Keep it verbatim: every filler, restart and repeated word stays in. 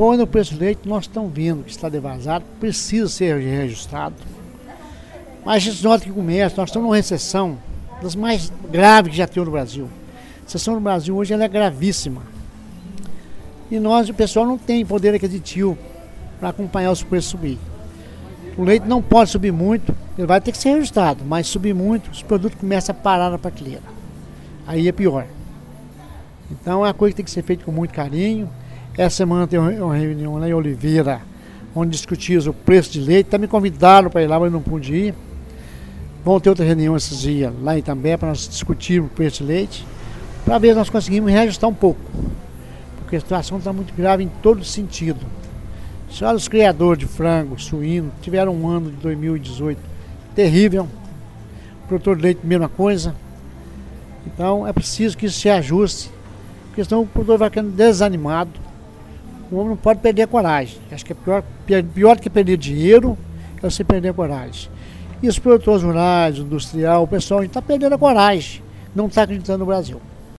Depois no preço do leite, nós estamos vendo que está devasado, precisa ser reajustado. Mas a gente nota que o comércio, nós estamos numa recessão das mais graves que já tem no Brasil. A recessão no Brasil hoje ela é gravíssima. E nós, o pessoal não tem poder aquisitivo para acompanhar os preços subir. O leite não pode subir muito, ele vai ter que ser reajustado, mas subir muito, os produtos começam a parar na prateleira. Aí é pior. Então é uma coisa que tem que ser feita com muito carinho. Essa semana tem uma reunião lá em Oliveira, onde discutimos o preço de leite. Até me convidaram para ir lá, mas não pude ir. Vão ter outra reunião esses dias lá em Itambé para nós discutirmos o preço de leite, para ver se nós conseguimos reajustar um pouco. Porque a situação está muito grave em todo sentido. Só os criadores de frango, suíno, tiveram um ano de dois mil e dezoito terrível. O produtor de leite, mesma coisa. Então é preciso que isso se ajuste, porque senão o produtor vai ficando desanimado. O homem não pode perder a coragem. Acho que é pior, pior do que perder dinheiro é você perder a coragem. E os produtores rurais, o industrial, o pessoal está perdendo a coragem, não está acreditando no Brasil.